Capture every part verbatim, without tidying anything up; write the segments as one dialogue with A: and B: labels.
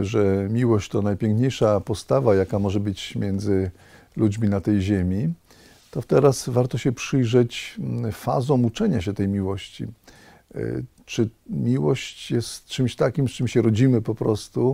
A: że miłość to najpiękniejsza postawa, jaka może być między ludźmi na tej ziemi, to teraz warto się przyjrzeć fazom uczenia się tej miłości. Czy miłość jest czymś takim, z czym się rodzimy po prostu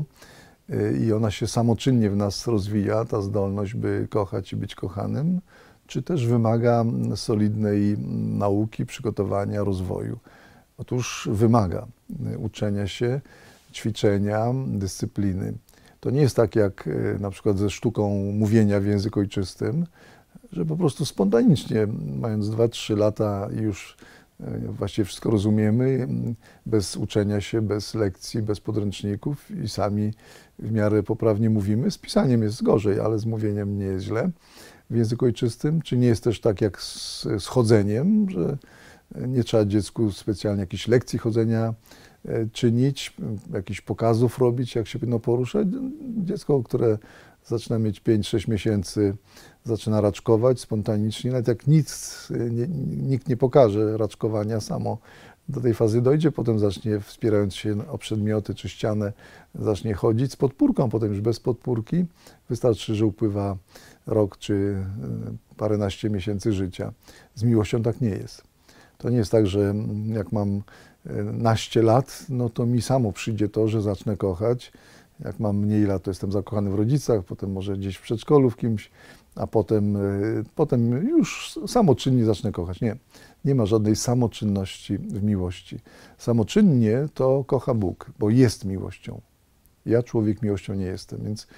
A: i ona się samoczynnie w nas rozwija, ta zdolność, by kochać i być kochanym, czy też wymaga solidnej nauki, przygotowania, rozwoju? Otóż wymaga uczenia się, ćwiczenia, dyscypliny. To nie jest tak jak na przykład ze sztuką mówienia w języku ojczystym, że po prostu spontanicznie, mając dwa trzy lata, już właściwie wszystko rozumiemy, bez uczenia się, bez lekcji, bez podręczników i sami w miarę poprawnie mówimy. Z pisaniem jest gorzej, ale z mówieniem nie jest źle w języku ojczystym. Czy nie jest też tak jak z, z chodzeniem, że nie trzeba dziecku specjalnie jakichś lekcji chodzenia czynić, jakichś pokazów robić, jak się powinno poruszać. Dziecko, które zaczyna mieć pięć sześć miesięcy, zaczyna raczkować spontanicznie, nawet jak nic, nie, nikt nie pokaże raczkowania, samo do tej fazy dojdzie, potem zacznie, wspierając się o przedmioty czy ścianę, zacznie chodzić z podpórką, potem już bez podpórki. Wystarczy, że upływa rok czy paręnaście miesięcy życia. Z miłością tak nie jest. To nie jest tak, że jak mam naście lat, no to mi samo przyjdzie to, że zacznę kochać. Jak mam mniej lat, to jestem zakochany w rodzicach, potem może gdzieś w przedszkolu w kimś, a potem, potem już samoczynnie zacznę kochać. Nie, nie ma żadnej samoczynności w miłości. Samoczynnie to kocha Bóg, bo jest miłością. Ja, człowiek, miłością nie jestem, więc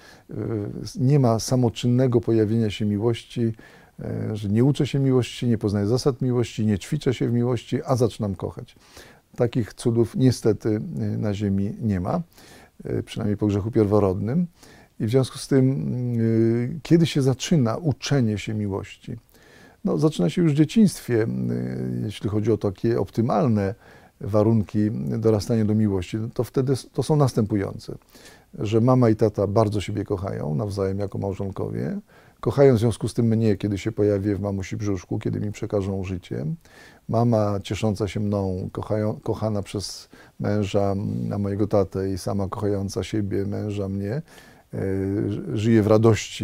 A: nie ma samoczynnego pojawienia się miłości, że nie uczę się miłości, nie poznaję zasad miłości, nie ćwiczę się w miłości, a zaczynam kochać. Takich cudów niestety na ziemi nie ma, przynajmniej po grzechu pierworodnym. I w związku z tym, kiedy się zaczyna uczenie się miłości? No, zaczyna się już w dzieciństwie, jeśli chodzi o takie optymalne warunki dorastania do miłości, to wtedy to są następujące, że mama i tata bardzo siebie kochają nawzajem jako małżonkowie, kochają w związku z tym mnie, kiedy się pojawię w mamusi brzuszku, kiedy mi przekażą życie. Mama ciesząca się mną, kochają, kochana przez męża, a mojego tatę i sama kochająca siebie, męża, mnie, żyje w radości,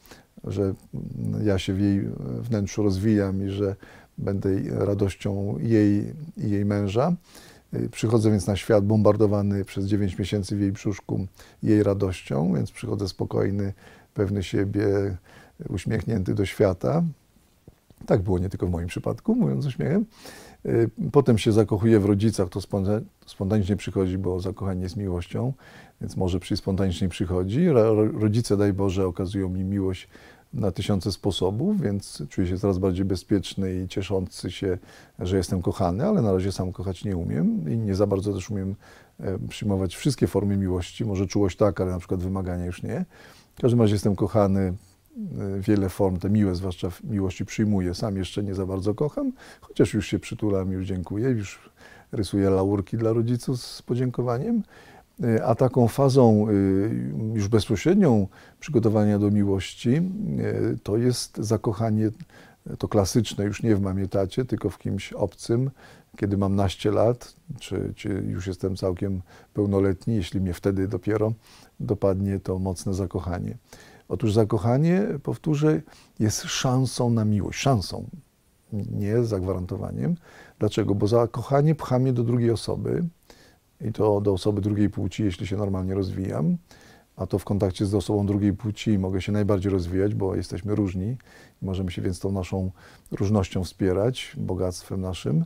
A: że ja się w jej wnętrzu rozwijam i że będę radością jej i jej męża. Przychodzę więc na świat bombardowany przez dziewięć miesięcy w jej brzuszku jej radością, więc przychodzę spokojny, pewny siebie, uśmiechnięty do świata. Tak było nie tylko w moim przypadku, mówiąc z uśmiechem. Potem się zakochuję w rodzicach, to spontanicznie przychodzi, bo zakochanie jest miłością, więc może przy spontanicznie przychodzi. Rodzice, daj Boże, okazują mi miłość na tysiące sposobów, więc czuję się coraz bardziej bezpieczny i cieszący się, że jestem kochany, ale na razie sam kochać nie umiem i nie za bardzo też umiem przyjmować wszystkie formy miłości. Może czułość tak, ale na przykład wymagania już nie. W każdym razie jestem kochany, wiele form, te miłe zwłaszcza miłości przyjmuję. Sam jeszcze nie za bardzo kocham, chociaż już się przytulam, już dziękuję, już rysuję laurki dla rodziców z podziękowaniem. A taką fazą już bezpośrednią przygotowania do miłości to jest zakochanie, to klasyczne, już nie w mamie, tacie, tylko w kimś obcym, kiedy mam naście lat, czy, czy już jestem całkiem pełnoletni, jeśli mnie wtedy dopiero dopadnie to mocne zakochanie. Otóż zakochanie, powtórzę, jest szansą na miłość, szansą, nie zagwarantowaniem. Dlaczego? Bo zakochanie pcha mnie do drugiej osoby, i to do osoby drugiej płci, jeśli się normalnie rozwijam, a to w kontakcie z osobą drugiej płci mogę się najbardziej rozwijać, bo jesteśmy różni. Możemy się więc tą naszą różnością wspierać, bogactwem naszym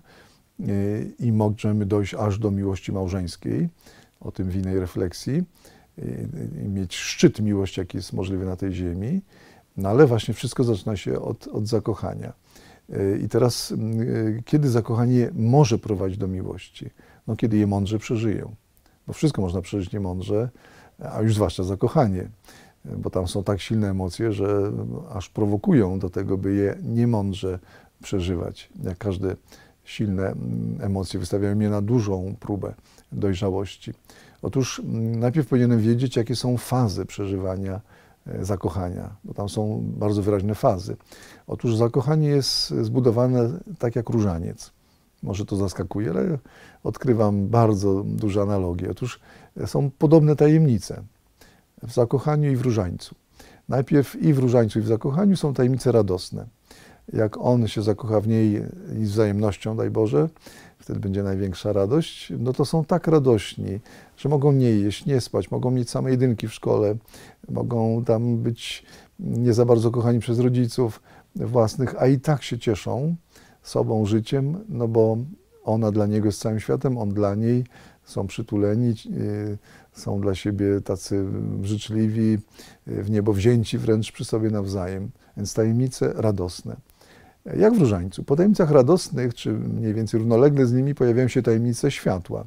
A: i możemy dojść aż do miłości małżeńskiej, o tym w innej refleksji, i mieć szczyt miłości, jaki jest możliwy na tej ziemi. No ale właśnie wszystko zaczyna się od, od zakochania. I teraz, kiedy zakochanie może prowadzić do miłości? No, kiedy je mądrze przeżyję. Bo wszystko można przeżyć niemądrze, a już zwłaszcza zakochanie. Bo tam są tak silne emocje, że aż prowokują do tego, by je niemądrze przeżywać. Jak każde silne emocje wystawiają mnie na dużą próbę dojrzałości. Otóż najpierw powinienem wiedzieć, jakie są fazy przeżywania zakochania, bo tam są bardzo wyraźne fazy. Otóż zakochanie jest zbudowane tak jak różaniec. Może to zaskakuje, ale odkrywam bardzo duże analogie. Otóż są podobne tajemnice. w zakochaniu i w różańcu. Najpierw i w różańcu, i w zakochaniu są tajemnice radosne. Jak on się zakocha w niej i z wzajemnością, daj Boże, wtedy będzie największa radość, no to są tak radośni, że mogą nie jeść, nie spać, mogą mieć same jedynki w szkole, mogą tam być nie za bardzo kochani przez rodziców własnych, a i tak się cieszą sobą, życiem, no bo ona dla niego jest całym światem, on dla niej, są przytuleni, są dla siebie tacy życzliwi, w niebo wzięci wręcz przy sobie nawzajem. Więc tajemnice radosne. Jak w różańcu. Po tajemnicach radosnych, czy mniej więcej równolegle z nimi, pojawiają się tajemnice światła.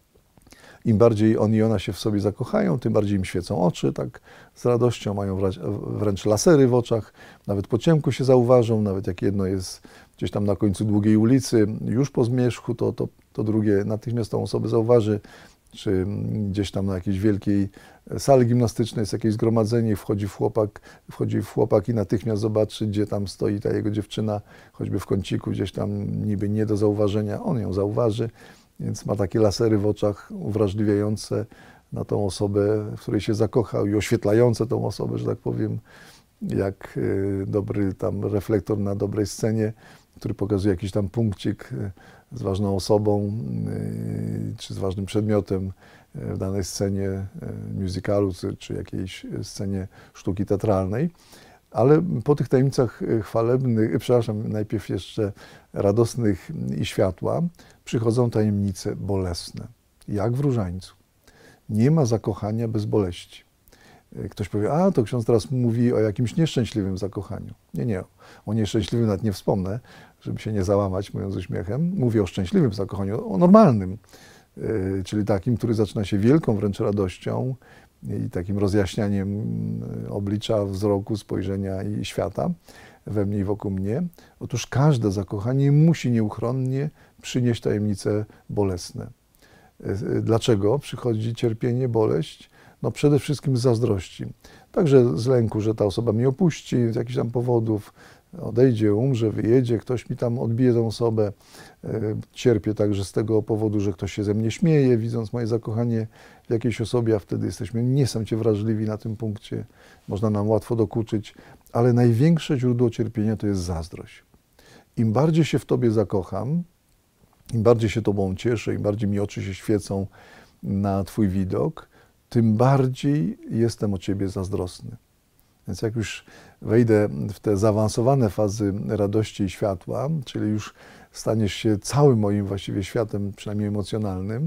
A: Im bardziej on i ona się w sobie zakochają, tym bardziej im świecą oczy, tak z radością, mają wręcz lasery w oczach, nawet po ciemku się zauważą, nawet jak jedno jest gdzieś tam na końcu długiej ulicy, już po zmierzchu, to, to, to drugie natychmiast tą osobę zauważy, czy gdzieś tam na jakiejś wielkiej sali gimnastycznej jest jakieś zgromadzenie, wchodzi w chłopak, wchodzi w chłopak i natychmiast zobaczy, gdzie tam stoi ta jego dziewczyna, choćby w kąciku, gdzieś tam niby nie do zauważenia, on ją zauważy, więc ma takie lasery w oczach uwrażliwiające na tą osobę, w której się zakochał i oświetlające tą osobę, że tak powiem, jak dobry tam reflektor na dobrej scenie, który pokazuje jakiś tam punkcik z ważną osobą czy z ważnym przedmiotem w danej scenie musicalu czy jakiejś scenie sztuki teatralnej. Ale po tych tajemnicach chwalebnych, przepraszam, najpierw jeszcze radosnych i światła, przychodzą tajemnice bolesne, jak w różańcu. Nie ma zakochania bez boleści. Ktoś powie, a to ksiądz teraz mówi o jakimś nieszczęśliwym zakochaniu. Nie, nie, o nieszczęśliwym nawet nie wspomnę, żeby się nie załamać, mówiąc z uśmiechem. Mówię o szczęśliwym zakochaniu, o normalnym, czyli takim, który zaczyna się wielką wręcz radością i takim rozjaśnianiem oblicza, wzroku, spojrzenia i świata we mnie i wokół mnie. Otóż każde zakochanie musi nieuchronnie przynieść tajemnice bolesne. Dlaczego przychodzi cierpienie, boleść? No przede wszystkim z zazdrości. Także z lęku, że ta osoba mnie opuści z jakichś tam powodów, odejdzie, umrze, wyjedzie, ktoś mi tam odbije tę osobę. Cierpię także z tego powodu, że ktoś się ze mnie śmieje, widząc moje zakochanie w jakiejś osobie, a wtedy jesteśmy niesamowicie wrażliwi na tym punkcie. Można nam łatwo dokuczyć, ale największe źródło cierpienia to jest zazdrość. Im bardziej się w Tobie zakocham, im bardziej się Tobą cieszę, im bardziej mi oczy się świecą na Twój widok, tym bardziej jestem o Ciebie zazdrosny. Więc jak już wejdę w te zaawansowane fazy radości i światła, czyli już staniesz się całym moim właściwie światem, przynajmniej emocjonalnym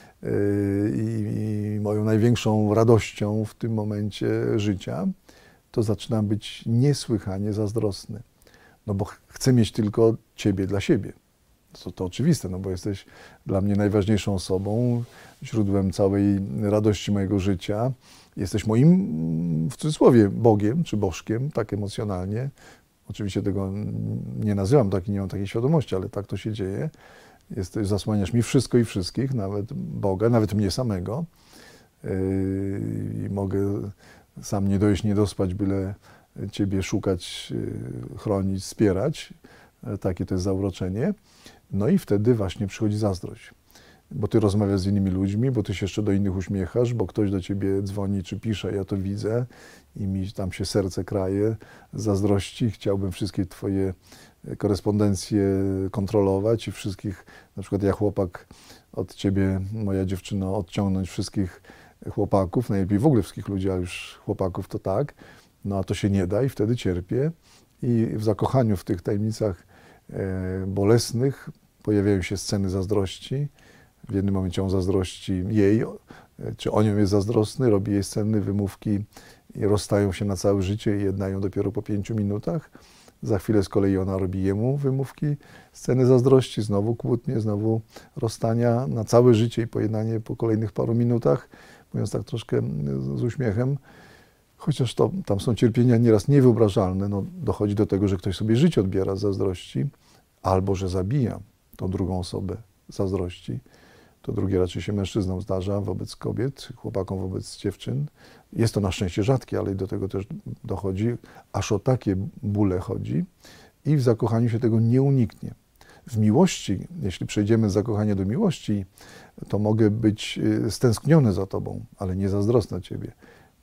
A: i, i moją największą radością w tym momencie życia, to zaczynam być niesłychanie zazdrosny. No bo chcę mieć tylko Ciebie dla siebie. To, to oczywiste, no bo jesteś dla mnie najważniejszą osobą, źródłem całej radości mojego życia. Jesteś moim, w cudzysłowie, Bogiem czy Bożkiem, tak emocjonalnie. Oczywiście tego nie nazywam, tak, nie mam takiej świadomości, ale tak to się dzieje. Jesteś, zasłaniasz mi wszystko i wszystkich, nawet Boga, nawet mnie samego. I mogę sam nie dojść, nie dospać, byle Ciebie szukać, chronić, wspierać. Takie to jest zauroczenie. No i wtedy właśnie przychodzi zazdrość. Bo Ty rozmawiasz z innymi ludźmi, bo Ty się jeszcze do innych uśmiechasz, bo ktoś do Ciebie dzwoni czy pisze, ja to widzę i mi tam się serce kraje z zazdrości. Chciałbym wszystkie Twoje korespondencje kontrolować i wszystkich, na przykład ja chłopak od Ciebie, moja dziewczyno, odciągnąć wszystkich chłopaków, najlepiej w ogóle wszystkich ludzi, a już chłopaków to tak, no a to się nie da i wtedy cierpię i w zakochaniu w tych tajemnicach bolesnych pojawiają się sceny zazdrości. W jednym momencie on zazdrości jej, czy o nią jest zazdrosny, robi jej sceny, wymówki i rozstają się na całe życie i jednają dopiero po pięciu minutach. Za chwilę z kolei ona robi jemu wymówki, sceny zazdrości, znowu kłótnie, znowu rozstania na całe życie i pojednanie po kolejnych paru minutach, mówiąc tak troszkę z uśmiechem. Chociaż to, tam są cierpienia nieraz niewyobrażalne, no, dochodzi do tego, że ktoś sobie życie odbiera z zazdrości, albo że zabija tą drugą osobę z zazdrości. To drugie raczej się mężczyznom zdarza wobec kobiet, chłopakom wobec dziewczyn. Jest to na szczęście rzadkie, ale do tego też dochodzi, aż o takie bóle chodzi i w zakochaniu się tego nie uniknie. W miłości, jeśli przejdziemy z zakochania do miłości, to mogę być stęskniony za Tobą, ale nie zazdrosny o Ciebie.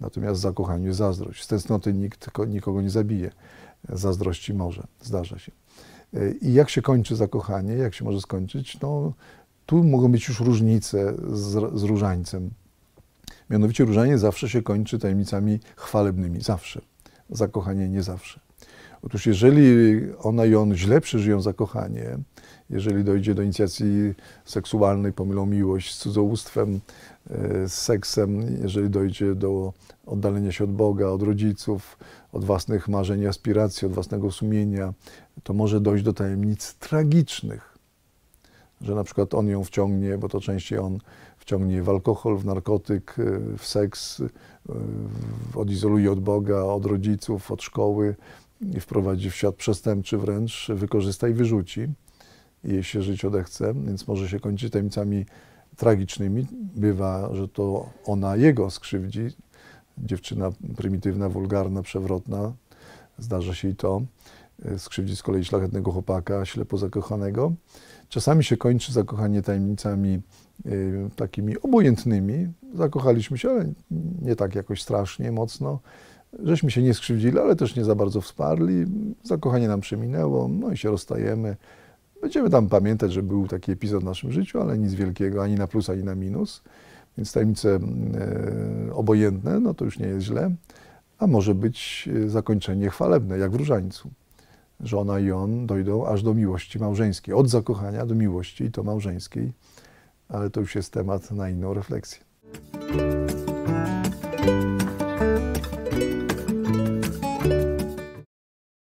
A: Natomiast w zakochaniu jest zazdrość. Z tęsknoty nikt nikogo nie zabije. Zazdrości może, zdarza się. I jak się kończy zakochanie, jak się może skończyć? No, tu mogą być już różnice z, z różańcem. Mianowicie różaniec zawsze się kończy tajemnicami chwalebnymi. Zawsze. Zakochanie nie zawsze. Otóż jeżeli ona i on źle przeżyją zakochanie, jeżeli dojdzie do inicjacji seksualnej, pomylą miłość z cudzołóstwem, z seksem, jeżeli dojdzie do oddalenia się od Boga, od rodziców, od własnych marzeń i aspiracji, od własnego sumienia, to może dojść do tajemnic tragicznych, że na przykład on ją wciągnie, bo to częściej on wciągnie w alkohol, w narkotyk, w seks, odizoluje od Boga, od rodziców, od szkoły i wprowadzi w świat przestępczy wręcz, wykorzysta i wyrzuci. I jej się żyć odechce, więc może się kończyć tajemnicami tragicznymi. Bywa, że to ona jego skrzywdzi. Dziewczyna prymitywna, wulgarna, przewrotna, zdarza się i to. Skrzywdzi z kolei szlachetnego chłopaka, ślepo zakochanego. Czasami się kończy zakochanie tajemnicami y, takimi obojętnymi. Zakochaliśmy się, ale nie tak jakoś strasznie, mocno. Żeśmy się nie skrzywdzili, ale też nie za bardzo wsparli. Zakochanie nam przeminęło, no i się rozstajemy. Będziemy tam pamiętać, że był taki epizod w naszym życiu, ale nic wielkiego, ani na plus, ani na minus. Więc tajemnice e, obojętne, no to już nie jest źle. A może być zakończenie chwalebne, jak w różańcu. Że ona i on dojdą aż do miłości małżeńskiej. Od zakochania do miłości, i to małżeńskiej. Ale to już jest temat na inną refleksję.